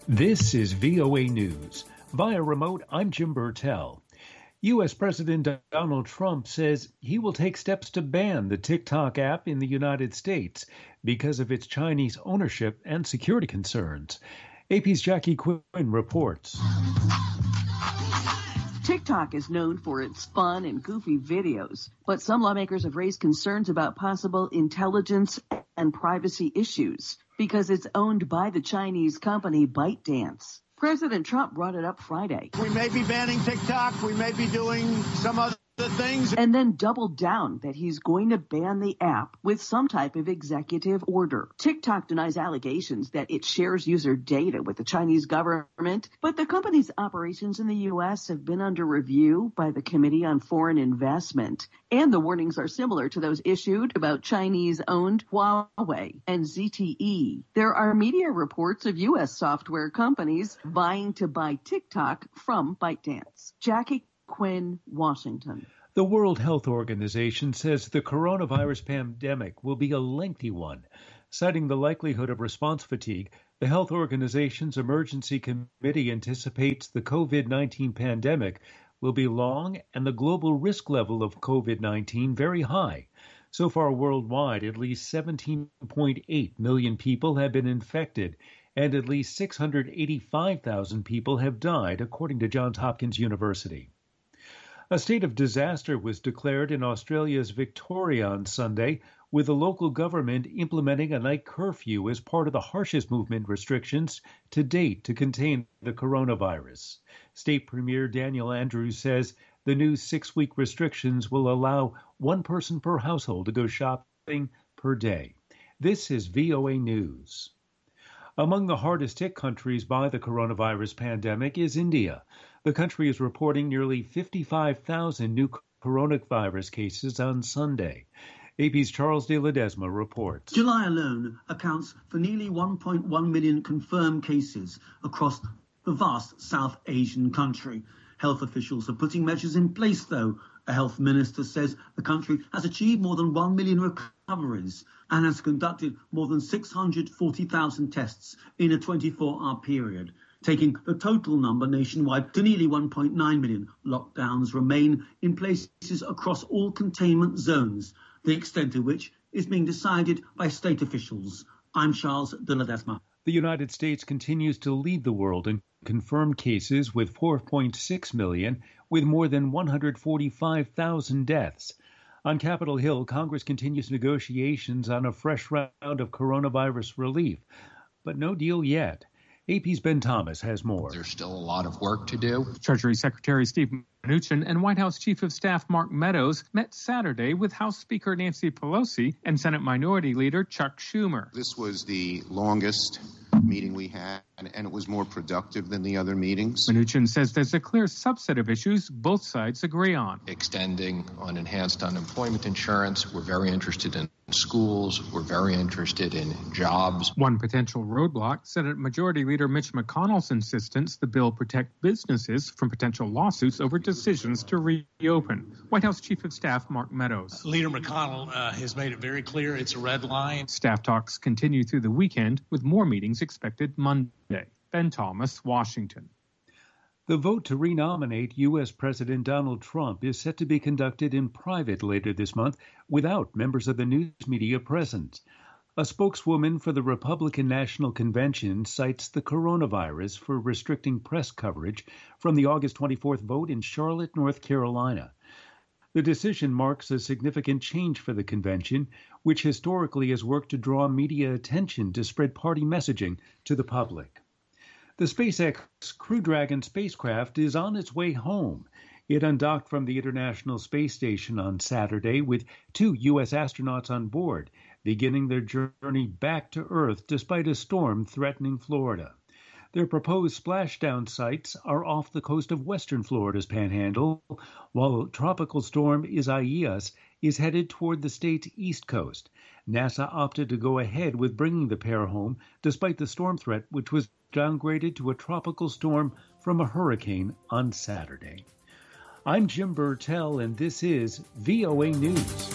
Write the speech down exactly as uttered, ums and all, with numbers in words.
This is V O A News. Via remote, I'm Jim Burtell. U S. President Donald Trump says he will take steps to ban the TikTok app in the United States because of its Chinese ownership and security concerns. A P's Jackie Quinn reports. TikTok is known for its fun and goofy videos, but some lawmakers have raised concerns about possible intelligence and privacy issues because it's owned by the Chinese company ByteDance. President Trump brought it up Friday. We may be banning TikTok. We may be doing some other things. And then doubled down that he's going to ban the app with some type of executive order. TikTok denies allegations that it shares user data with the Chinese government, but the company's operations in the U S have been under review by the Committee on Foreign Investment. And the warnings are similar to those issued about Chinese-owned Huawei and Z T E. There are media reports of U S software companies vying to buy TikTok from ByteDance. Jackie Quinn, Washington. The World Health Organization says the coronavirus pandemic will be a lengthy one. Citing the likelihood of response fatigue, the health organization's emergency committee anticipates the COVID nineteen pandemic will be long and the global risk level of COVID nineteen very high. So far worldwide, at least seventeen point eight million people have been infected, and at least six hundred eighty-five thousand people have died, according to Johns Hopkins University. A state of disaster was declared in Australia's Victoria on Sunday, with the local government implementing a night curfew as part of the harshest movement restrictions to date to contain the coronavirus. State Premier Daniel Andrews says the new six-week restrictions will allow one person per household to go shopping per day. This is V O A News. Among the hardest hit countries by the coronavirus pandemic is India. The country is reporting nearly fifty-five thousand new coronavirus cases on Sunday. A P's Charles de Ledesma reports. July alone accounts for nearly one point one million confirmed cases across the vast South Asian country. Health officials are putting measures in place, though. A health minister says the country has achieved more than one million recoveries and has conducted more than six hundred forty thousand tests in a twenty-four hour period, taking the total number nationwide to nearly one point nine million. Lockdowns remain in places across all containment zones, the extent of which is being decided by state officials. I'm Charles de Ledesma. The United States continues to lead the world in confirmed cases with four point six million, with more than one hundred forty-five thousand deaths. On Capitol Hill, Congress continues negotiations on a fresh round of coronavirus relief, but no deal yet. A P's Ben Thomas has more. There's still a lot of work to do. Treasury Secretary Steve Mnuchin and White House Chief of Staff Mark Meadows met Saturday with House Speaker Nancy Pelosi and Senate Minority Leader Chuck Schumer. This was the longest meeting we had, and it was more productive than the other meetings. Mnuchin says there's a clear subset of issues both sides agree on. Extending on enhanced unemployment insurance. We're very interested in schools. We're very interested in jobs. One potential roadblock, Senate Majority Leader Mitch McConnell's insistence the bill protect businesses from potential lawsuits over decisions to reopen. White House Chief of Staff Mark Meadows. Leader McConnell uh, has made it very clear it's a red line. Staff talks continue through the weekend with more meetings expected Monday. Ben Thomas, Washington. The vote to renominate U S. President Donald Trump is set to be conducted in private later this month without members of the news media present. A spokeswoman for the Republican National Convention cites the coronavirus for restricting press coverage from the August twenty-fourth vote in Charlotte, North Carolina. The decision marks a significant change for the convention, which historically has worked to draw media attention to spread party messaging to the public. The SpaceX Crew Dragon spacecraft is on its way home. It undocked from the International Space Station on Saturday with two U S astronauts on board, beginning their journey back to Earth despite a storm threatening Florida. Their proposed splashdown sites are off the coast of western Florida's Panhandle, while Tropical Storm Isaias is headed toward the state's east coast. NASA opted to go ahead with bringing the pair home despite the storm threat, which was downgraded to a tropical storm from a hurricane on Saturday. I'm Jim Burtell, and this is V O A News.